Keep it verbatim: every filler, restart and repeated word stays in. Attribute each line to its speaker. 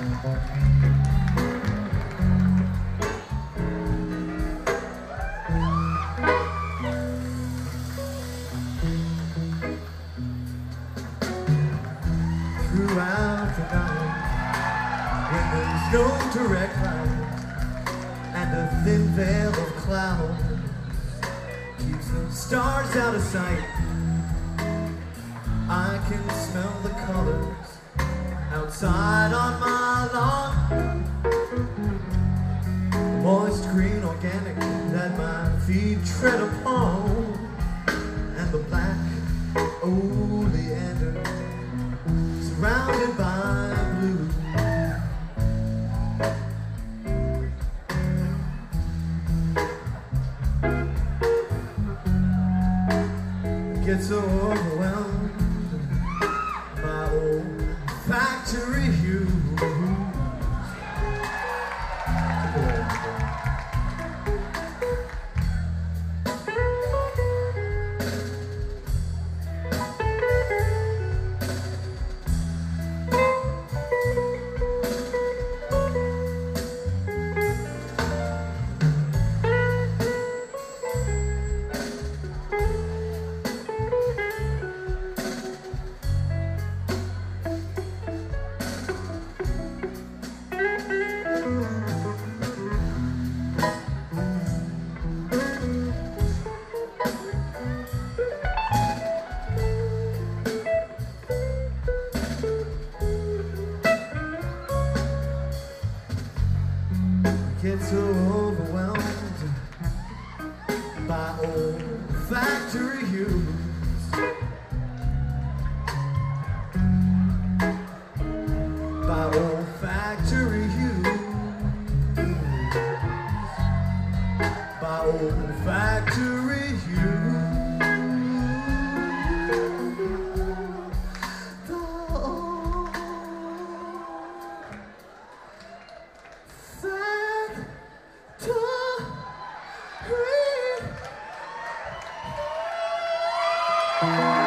Speaker 1: Throughout the night, when there's no direct light and a thin veil of cloud keeps the stars out of sight, I can smell the colors outside on my lawn, the moist green organic that my feet tread upon, and the black oleander surrounded by blue. Get so overwhelmed by old factory hues. Get so overwhelmed by old factory hues. By old factory hues. By old factory hues. The old factory.